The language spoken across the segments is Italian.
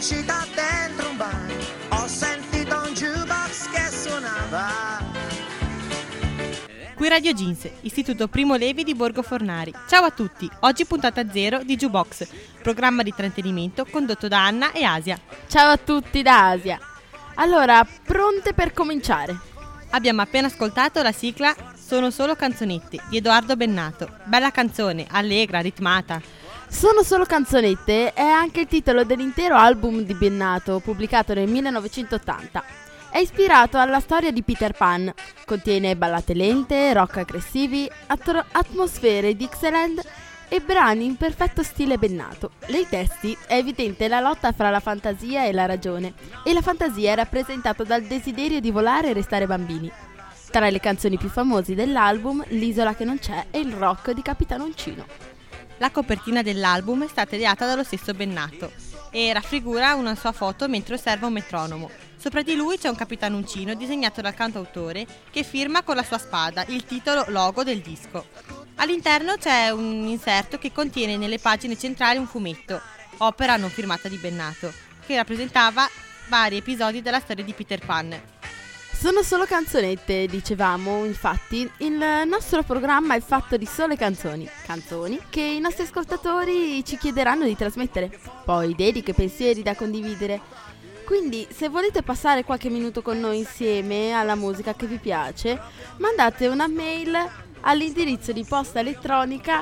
felicità dentro un bar, ho sentito un jukebox che suonava. Qui Radio Jeans, Istituto Primo Levi di Borgo Fornari. Ciao a tutti, oggi puntata 0 di Jukebox, programma di intrattenimento condotto da Anna e Asia. Ciao a tutti da Asia. Allora, pronte per cominciare? Abbiamo appena ascoltato la sigla Sono solo canzonette di Edoardo Bennato. Bella canzone, allegra, ritmata. Sono solo canzonette è anche il titolo dell'intero album di Bennato, pubblicato nel 1980. È ispirato alla storia di Peter Pan. Contiene ballate lente, rock aggressivi, atmosfere Dixieland e brani in perfetto stile Bennato. Nei testi è evidente la lotta fra la fantasia e la ragione, e la fantasia è rappresentata dal desiderio di volare e restare bambini. Tra le canzoni più famose dell'album, L'isola che non c'è e il rock di Capitano Uncino. La copertina dell'album è stata ideata dallo stesso Bennato e raffigura una sua foto mentre osserva un metronomo. Sopra di lui c'è un Capitano Uncino disegnato dal cantautore che firma con la sua spada il titolo logo del disco. All'interno c'è un inserto che contiene nelle pagine centrali un fumetto, opera non firmata di Bennato, che rappresentava vari episodi della storia di Peter Pan. Sono solo canzonette, dicevamo, infatti il nostro programma è fatto di sole canzoni che i nostri ascoltatori ci chiederanno di trasmettere, poi dediche, pensieri da condividere. Quindi se volete passare qualche minuto con noi insieme alla musica che vi piace, mandate una mail all'indirizzo di posta elettronica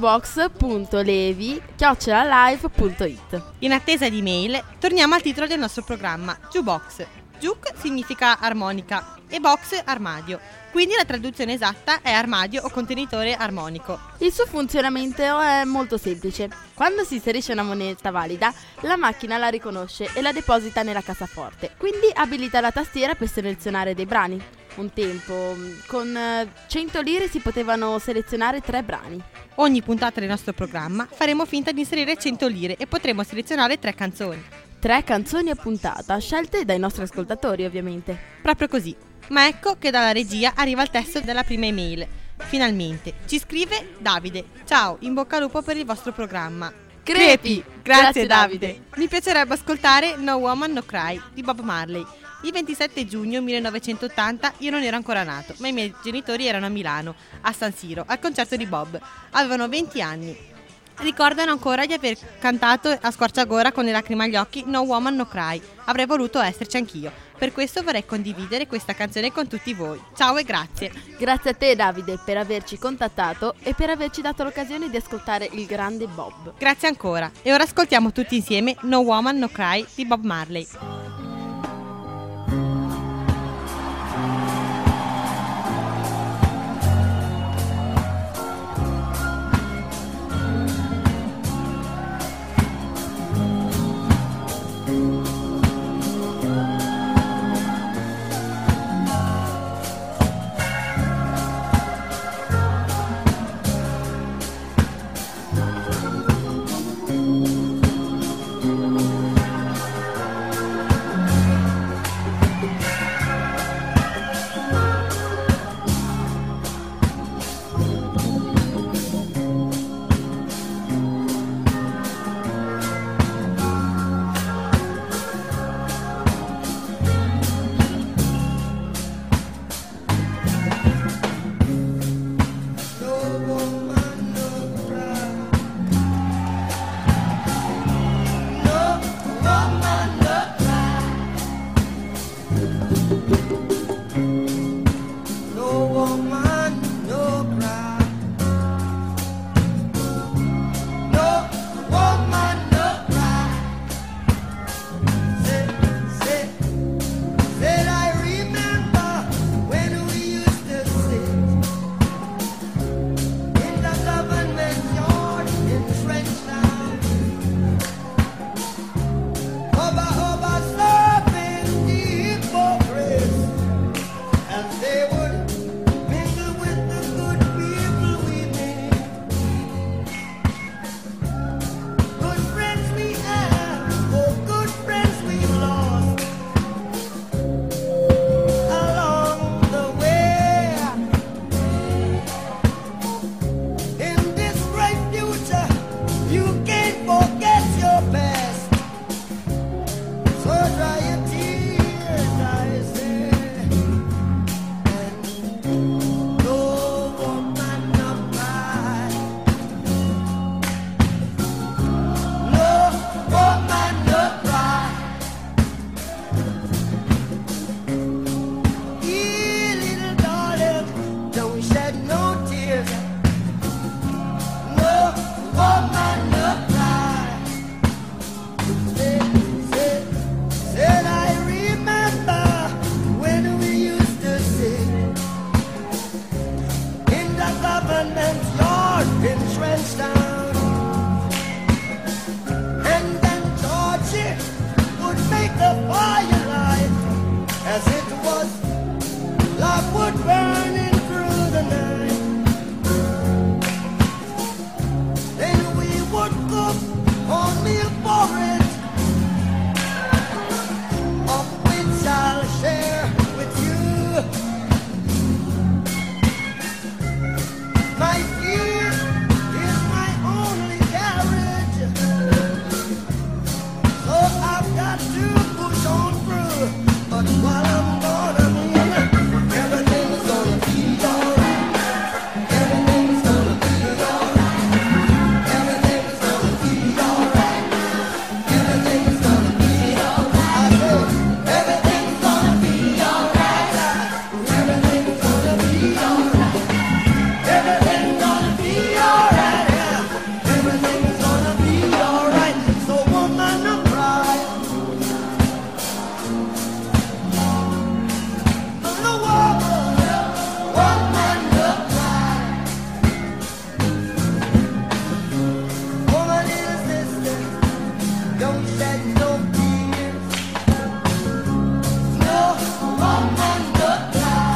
jukebox.levi@live.it. In attesa di mail, torniamo al titolo del nostro programma, Jukebox. Juk significa armonica e box armadio, quindi la traduzione esatta è armadio o contenitore armonico. Il suo funzionamento è molto semplice. Quando si inserisce una moneta valida, la macchina la riconosce e la deposita nella cassaforte, quindi abilita la tastiera per selezionare dei brani. Un tempo, con 100 lire si potevano selezionare 3 brani. Ogni puntata del nostro programma faremo finta di inserire 100 lire e potremo selezionare 3 canzoni. 3 canzoni a puntata, scelte dai nostri ascoltatori ovviamente. Proprio così. Ma ecco che dalla regia arriva il testo della prima email. Finalmente. Ci scrive Davide. Ciao, in bocca al lupo per il vostro programma. Crepi! Grazie Davide. Mi piacerebbe ascoltare No Woman No Cry di Bob Marley. Il 27 giugno 1980 io non ero ancora nato, ma i miei genitori erano a Milano, a San Siro, al concerto di Bob. Avevano 20 anni. Ricordano ancora di aver cantato a squarciagora con le lacrime agli occhi No Woman No Cry. Avrei voluto esserci anch'io. Per questo vorrei condividere questa canzone con tutti voi. Ciao e grazie. Grazie a te Davide per averci contattato e per averci dato l'occasione di ascoltare il grande Bob. Grazie ancora. E ora ascoltiamo tutti insieme No Woman No Cry di Bob Marley. government's yard in Trenchtown. And then Georgie would make the firelight as it was like wood burning through the night. Then we would cook cornmeal porridge, of which I'll share with you. My fear is my only carriage, so I've got to push on through. But while I'm gone, I mean, everything's gonna be alright. Everything's gonna be alright. Everything's gonna be alright. Everything's gonna be alright. I say, everything's gonna be alright. Everything's gonna be alright. Everything's gonna be alright. Yeah. Everything's gonna be alright. So woman, don't cry. The woman, don't cry. Woman, little sister, don't shed no tears. No woman, don't cry.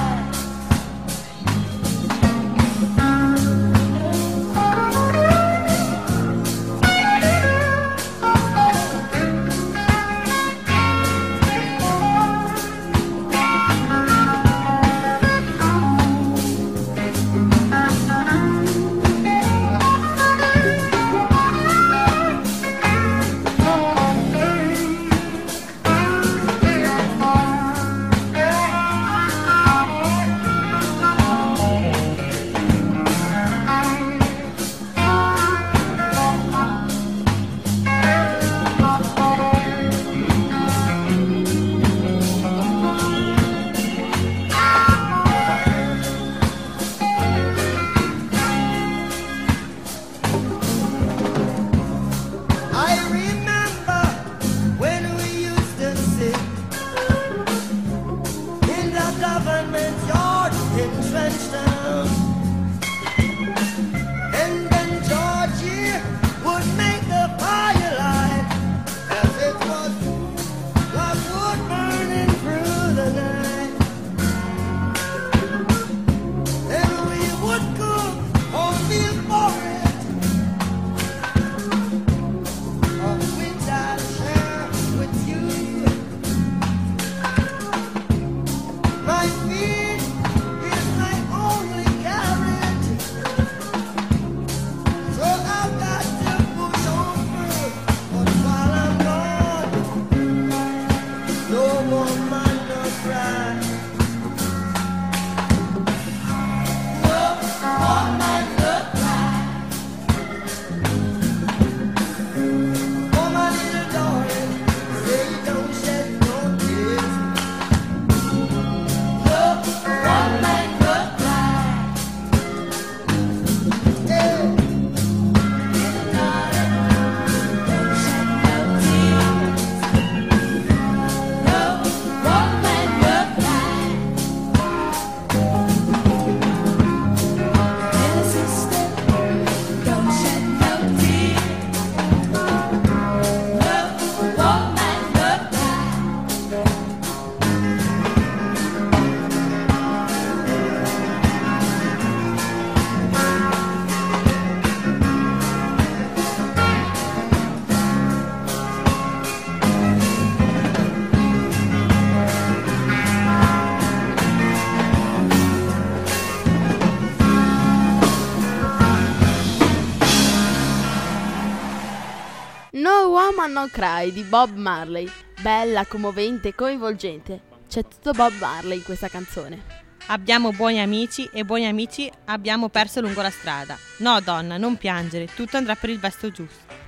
I remember when we used to sit in the government yard in Trenchtown. And then Georgie would make the firelight as it was like wood burning through the night. Then we would cook cornmeal porridge, of which I'll share with you. My feet is my only carriage, so I've got to push on through. But while I'm gone, no woman no cry. No woman no cry. Oh, my little darling, say you don't shed no tears. No woman no cry. Hey, little darling, don't shed no tears. No woman no cry. Little sister, don't shed no tears. No woman no cry. No Woman No Cry di Bob Marley. Bella, commovente, coinvolgente. C'è tutto Bob Marley in questa canzone. Abbiamo buoni amici e buoni amici abbiamo perso lungo la strada. No, donna, non piangere, tutto andrà per il verso giusto.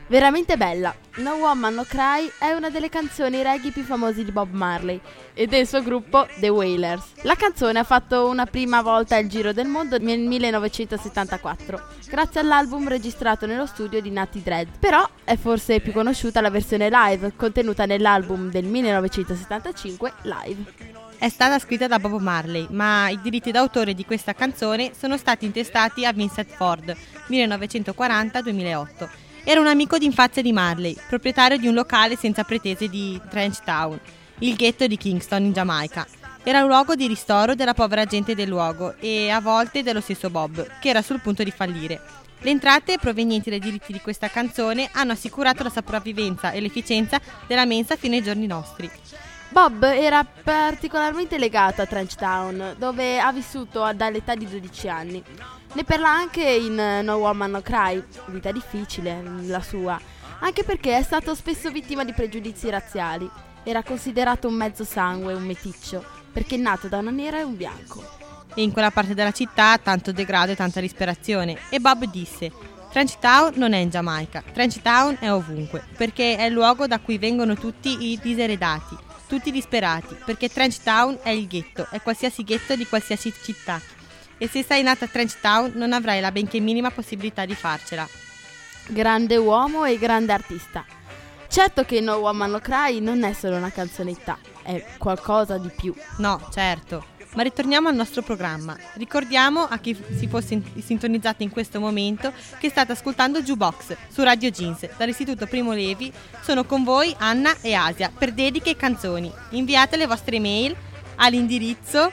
Veramente bella. No Woman No Cry è una delle canzoni reggae più famose di Bob Marley e del suo gruppo The Wailers. La canzone ha fatto una prima volta il giro del mondo nel 1974, grazie all'album registrato nello studio di Natty Dread. Però è forse più conosciuta la versione live, contenuta nell'album del 1975 Live. È stata scritta da Bob Marley, ma i diritti d'autore di questa canzone sono stati intestati a Vincent Ford, 1940-2008. Era un amico d'infanzia di Marley, proprietario di un locale senza pretese di Trench Town, il ghetto di Kingston in Giamaica. Era un luogo di ristoro della povera gente del luogo e a volte dello stesso Bob, che era sul punto di fallire. Le entrate provenienti dai diritti di questa canzone hanno assicurato la sopravvivenza e l'efficienza della mensa fino ai giorni nostri. Bob era particolarmente legato a Trench Town, dove ha vissuto dall'età di 12 anni. Ne parla anche in No Woman No Cry, vita difficile la sua, anche perché è stato spesso vittima di pregiudizi razziali. Era considerato un mezzo sangue, un meticcio, perché è nato da una nera e un bianco. E in quella parte della città tanto degrado e tanta disperazione. E Bob disse: Trench Town non è in Giamaica, Trench Town è ovunque, perché è il luogo da cui vengono tutti i diseredati, tutti disperati, perché Trench Town è il ghetto, è qualsiasi ghetto di qualsiasi città. E se sei nata a Trench Town non avrai la benché minima possibilità di farcela. Grande uomo e grande artista. Certo che No Woman No Cry non è solo una canzonetta, è qualcosa di più. No, certo. Ma ritorniamo al nostro programma. Ricordiamo a chi si fosse sintonizzato in questo momento che state ascoltando Jukebox su Radio Jeans dall'Istituto Primo Levi. Sono con voi Anna e Asia per dediche e canzoni. Inviate le vostre email all'indirizzo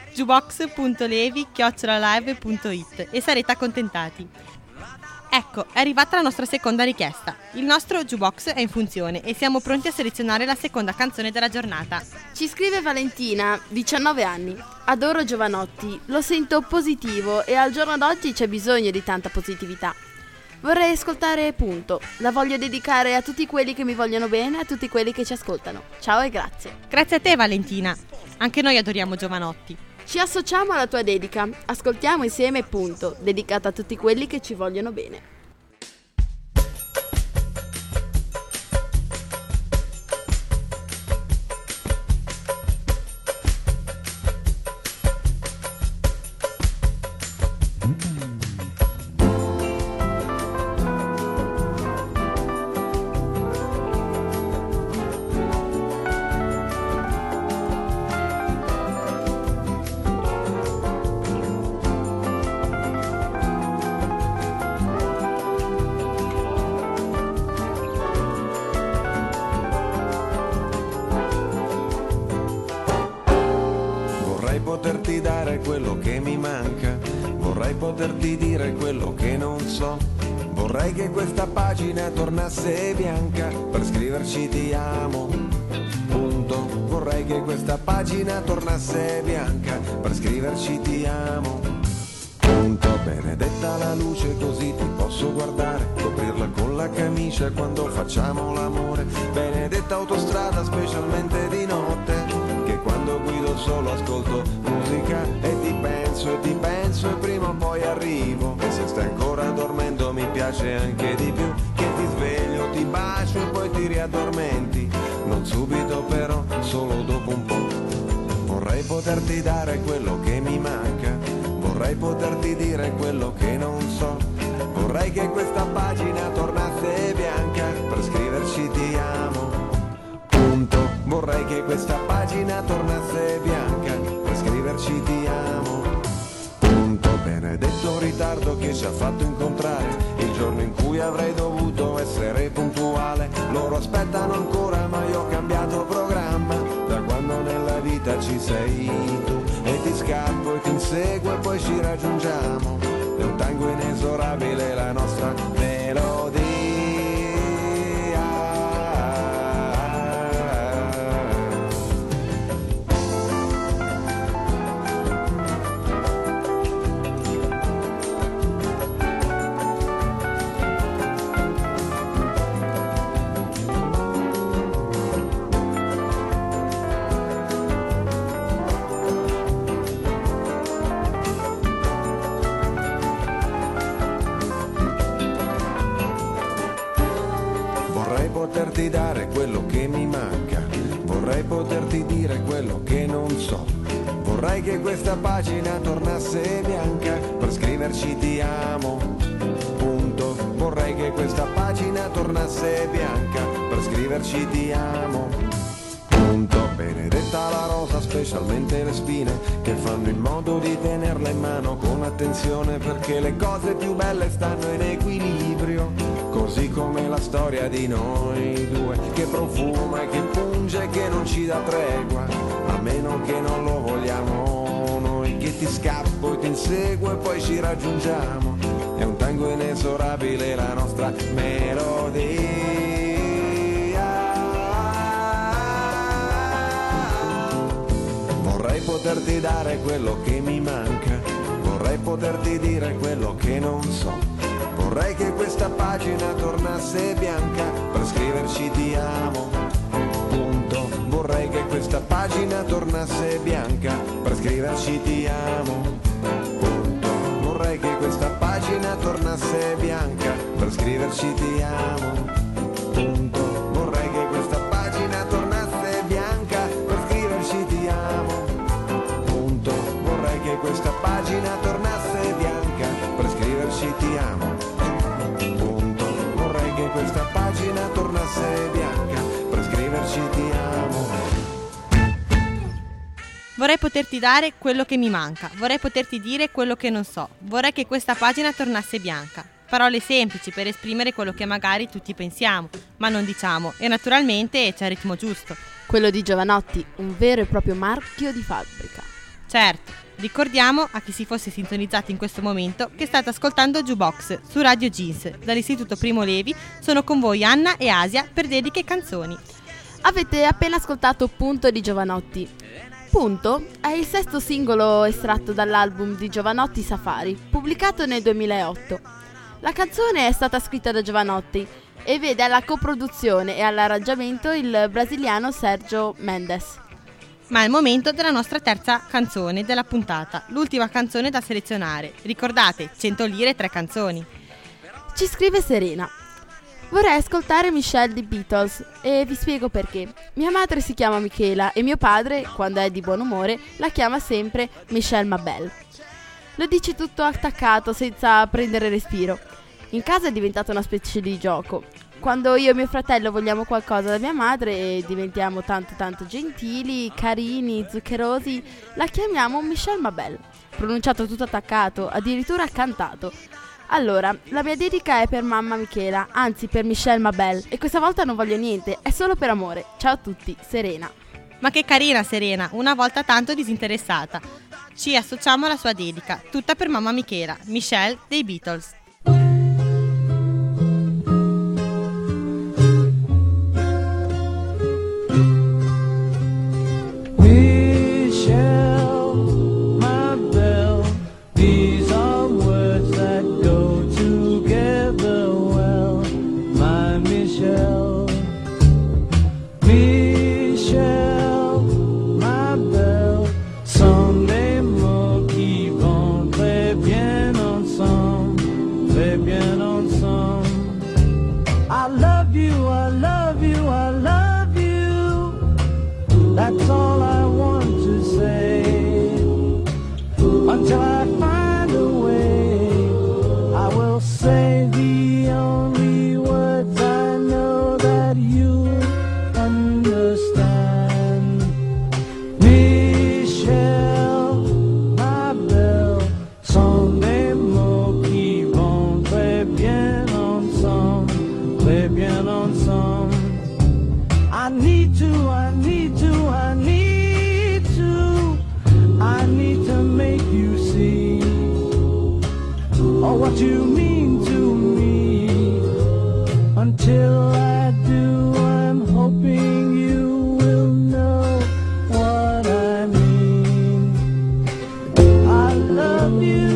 jukebox.levi@live.it e sarete accontentati. Ecco, è arrivata la nostra seconda richiesta. Il nostro jukebox è in funzione e siamo pronti a selezionare la seconda canzone della giornata. Ci scrive Valentina, 19 anni. Adoro Giovanotti, lo sento positivo e al giorno d'oggi c'è bisogno di tanta positività. Vorrei ascoltare Punto. La voglio dedicare a tutti quelli che mi vogliono bene e a tutti quelli che ci ascoltano. Ciao e grazie. Grazie a te Valentina. Anche noi adoriamo Giovanotti. Ci associamo alla tua dedica. Ascoltiamo insieme Punto, dedicata a tutti quelli che ci vogliono bene. Poterti dare quello che mi manca, vorrei poterti dire quello che non so, vorrei che questa pagina tornasse bianca per scriverci ti amo, punto, vorrei che questa pagina tornasse bianca per scriverci ti amo, punto, benedetta la luce così ti posso guardare, coprirla con la camicia quando facciamo l'amore, benedetta autostrada specialmente di notte, che quando guido solo ascolto musica e ti penso e prima o poi arrivo e se stai ancora dormendo mi piace anche di più che ti sveglio, ti bacio e poi ti riaddormenti, non subito però, solo dopo un po'. Vorrei poterti dare quello che mi manca, vorrei poterti dire quello che non so, vorrei che questa pagina tornasse bianca per scriverci ti amo, punto, vorrei che questa pagina tornasse bianca per scriverci ti amo, punto, benedetto ritardo che ci ha fatto incontrare il giorno in cui avrei dovuto essere puntuale, loro aspettano ancora ma io ho cambiato programma, da quando nella vita ci sei tu e ti scappo e ti inseguo e poi ci raggiungiamo, è un tango inesorabile la nostra melodia. poterti dare quello che mi manca, vorrei poterti dire quello che non so. Vorrei che questa pagina tornasse bianca per scriverci ti amo, punto. Vorrei che questa pagina tornasse bianca per scriverci ti amo, punto. Benedetta la rosa, specialmente le spine che fanno in modo di tenerla in mano con attenzione, perché le cose più belle stanno in equilibrio, così come la storia di noi due, che profuma e che punge, che non ci dà tregua, a meno che non lo vogliamo noi, che ti scappo e ti inseguo e poi ci raggiungiamo, è un tango inesorabile la nostra melodia. Vorrei poterti dare quello che mi manca, vorrei poterti dire quello che non so. Vorrei che questa pagina tornasse bianca per scriverci ti amo, punto. Vorrei che questa pagina tornasse bianca per scriverci ti amo, punto. Vorrei che questa pagina tornasse bianca per scriverci ti amo, punto. Vorrei che questa pagina tornasse bianca per scriverci ti amo, punto. Vorrei che questa pagina tornasse bianca per scriverci ti amo, punto. Vorrei che questa pagina tornasse bianca per scriverci ti amo. Vorrei poterti dare quello che mi manca, vorrei poterti dire quello che non so, vorrei che questa pagina tornasse bianca. Parole semplici per esprimere quello che magari tutti pensiamo, ma non diciamo, e naturalmente c'è il ritmo giusto. Quello di Jovanotti, un vero e proprio marchio di fabbrica. Certo, ricordiamo a chi si fosse sintonizzato in questo momento che state ascoltando Jukebox su Radio Jeans. Dall'Istituto Primo Levi sono con voi Anna e Asia per Dediche e Canzoni. Avete appena ascoltato Punto di Jovanotti. Punto è il sesto singolo estratto dall'album di Jovanotti Safari, pubblicato nel 2008. La canzone è stata scritta da Jovanotti e vede alla coproduzione e all'arrangiamento il brasiliano Sergio Mendes. Ma è il momento della nostra terza canzone della puntata, l'ultima canzone da selezionare. Ricordate, 100 lire, 3 canzoni. Ci scrive Serena. Vorrei ascoltare Michelle di Beatles e vi spiego perché. Mia madre si chiama Michela e mio padre, quando è di buon umore, la chiama sempre Michelle Mabel. Lo dice tutto attaccato, senza prendere respiro. In casa è diventata una specie di gioco. Quando io e mio fratello vogliamo qualcosa da mia madre e diventiamo tanto gentili, carini, zuccherosi, la chiamiamo Michelle Mabel. Pronunciato tutto attaccato, addirittura cantato. Allora, la mia dedica è per mamma Michela, anzi per Michelle Mabel, e questa volta non voglio niente, è solo per amore. Ciao a tutti, Serena. Ma che carina Serena, una volta tanto disinteressata. Ci associamo alla sua dedica, tutta per mamma Michela, Michelle dei Beatles. That's all I want to say. Until I find a way, I will say the only words I know that you understand. Michelle, ma belle, sont des mots qui vont très bien ensemble, très bien ensemble. I need to make you see what you mean to me. Until I do, I'm hoping you will know what I mean. I love you.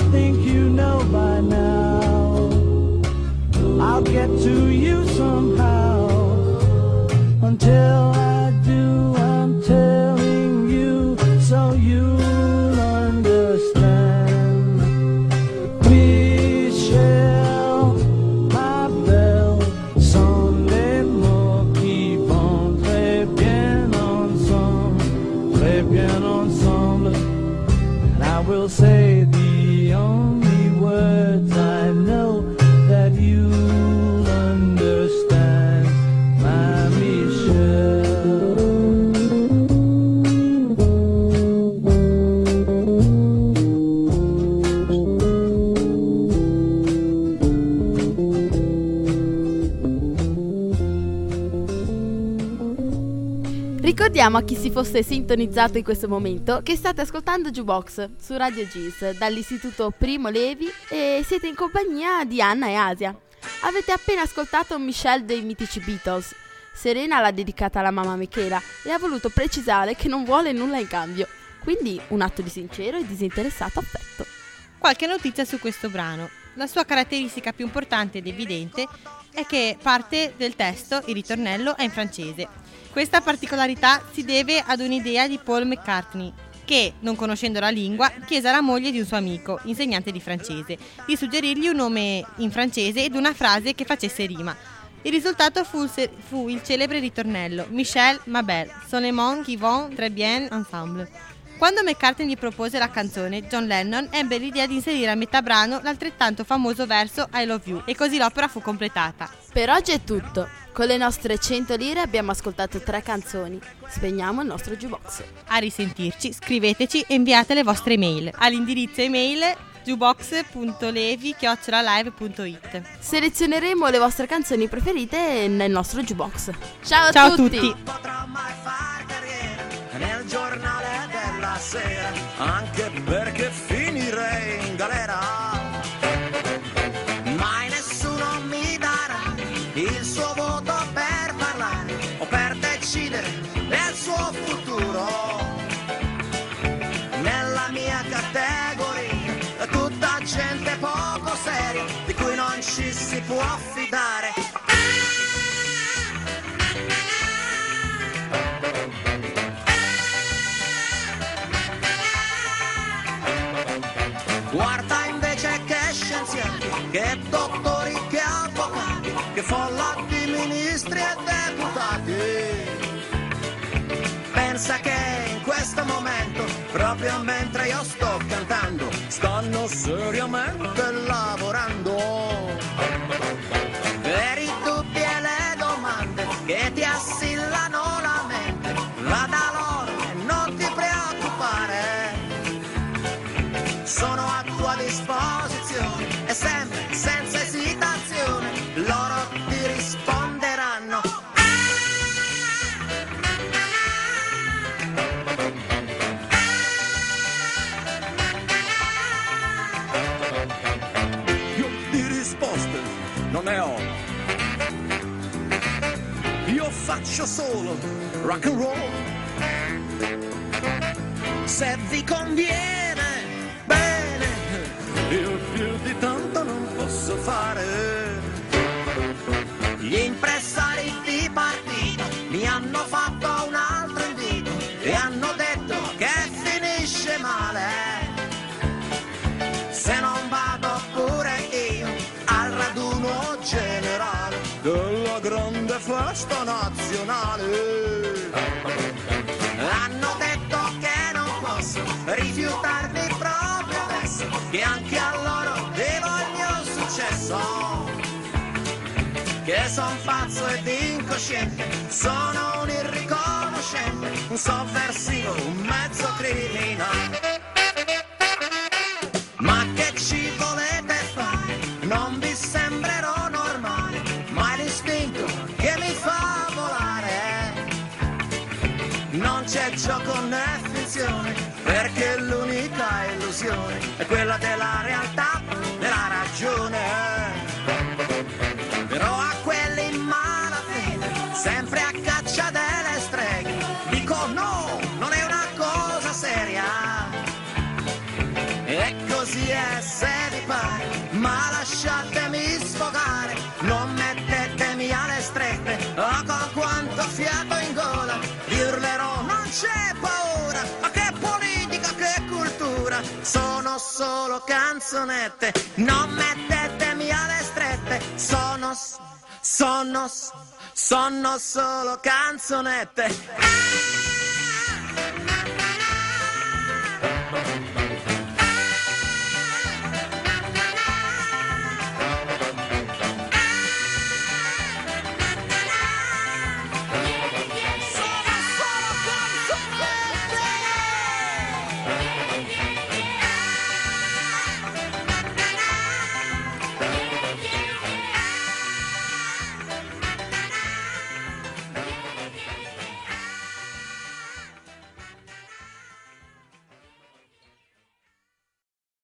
Get to you somehow. Ricordiamo a chi si fosse sintonizzato in questo momento che state ascoltando Jukebox su Radio Gis dall'Istituto Primo Levi e siete in compagnia di Anna e Asia. Avete appena ascoltato Michelle dei mitici Beatles. Serena l'ha dedicata alla mamma Michela e ha voluto precisare che non vuole nulla in cambio, quindi un atto di sincero e disinteressato affetto. Qualche notizia su questo brano. La sua caratteristica più importante ed evidente è che parte del testo, il ritornello, è in francese. Questa particolarità si deve ad un'idea di Paul McCartney, che, non conoscendo la lingua, chiese alla moglie di un suo amico, insegnante di francese, di suggerirgli un nome in francese ed una frase che facesse rima. Il risultato fu il celebre ritornello Michel, ma belle, sont les mots qui vont très bien ensemble. Quando McCartney gli propose la canzone, John Lennon ebbe l'idea di inserire a metà brano l'altrettanto famoso verso I love you e così l'opera fu completata. Per oggi è tutto. Con le nostre 100 lire abbiamo ascoltato 3 canzoni. Spegniamo il nostro jukebox. A risentirci, scriveteci e inviate le vostre email all'indirizzo email jukebox.levi@live.it. Selezioneremo le vostre canzoni preferite nel nostro jukebox. Ciao Ciao a a tutti. Potrò mai far carriera nel giornale della sera, anche perché finirei in galera. Mai nessuno mi darà il suo voto per parlare o per decidere del suo futuro. Nella mia categoria è tutta gente poco seria di cui non ci si può fidare. Guarda invece che scienziati, che dottori, che avvocati, che folla di ministri e deputati. Pensa che in questo momento, proprio mentre io sto cantando, stanno seriamente lavorando. Per i dubbi e le domande che ti assillano la mente, va da loro e non ti preoccupare. Sono a tua disposizione e sempre senza esitazione loro ti risponderanno. Io di risposte non ne ho. Io faccio solo rock and roll. Se vi conviene, bene, io più di tanto non posso fare. Gli impresari di partito mi hanno fatto un altro invito e hanno detto che finisce male se non vado pure io al raduno generale della grande festa nazionale. Hanno detto che non posso rifiutarmi proprio adesso, che anche a loro devo il mio successo, che son pazzo ed incosciente, sono un irriconoscente, un sovversivo, un mezzo criminale. Ma che ci volete fare? Non vi sembrerò normale, ma è l'istinto che mi fa volare. Non c'è gioco né finzione, perché l'unica illusione è quella della realtà, della ragione. Però a quelli in malafede, sempre a caccia delle streghe, dico no, non è una cosa seria. E così è se vi pare, ma lasciatemi sfogare, non mettetemi alle strette, oh con quanto fiato in gola, vi urlerò non c'è paura, ma che politica, che cultura, sono solo canzonette, non mettetemi alle strette, sono solo canzonette.